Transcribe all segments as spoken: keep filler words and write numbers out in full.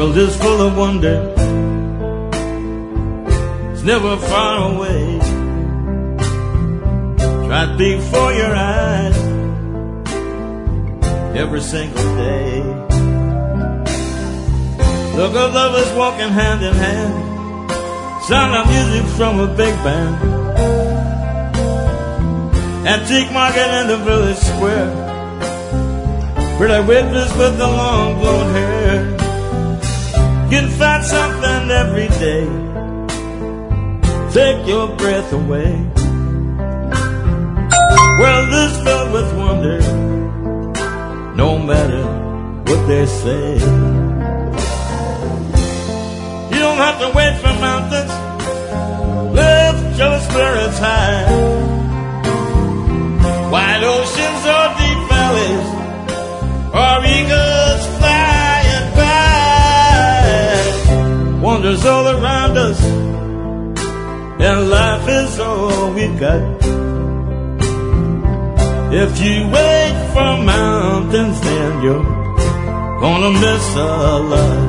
world is full of wonder. It's never far away, right before your eyes, every single day. Look at lovers walking hand in hand, sound of music from a big band. Antique market in the village square, where they witness with the long blonde hair. You can find something every day, take your breath away. World is filled with wonder, no matter what they say. You don't have to wait for mountains, lift your spirits high. Wide oceans or deep valleys, or eagles flying by. Wonders all around us, and life is all we've got. If you wait for mountains, then you're gonna miss a lot.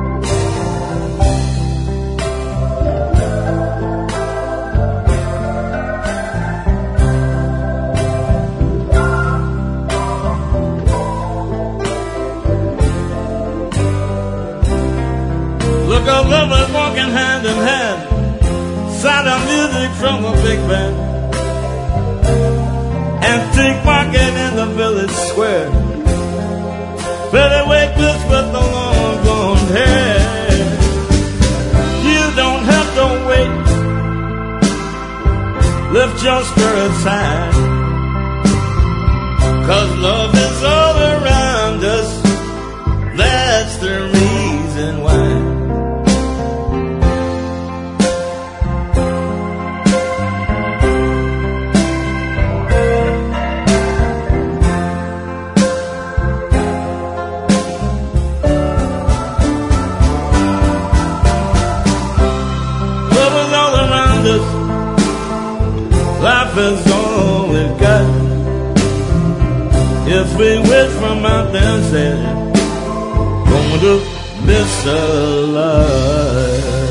Look at lovers walking hand in hand, sound of music from a big band. Antique market in the village square, where they wake us with the long blonde hair. You don't have to wait, lift your spirits high, 'cause love is all around us, that's the reason why. Life is all we've got. If we wait for mountains, then we're going to miss a lot.